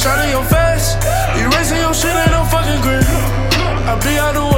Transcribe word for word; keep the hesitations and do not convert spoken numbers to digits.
shot in your face. Erasing your shit ain't no fucking green. I be out the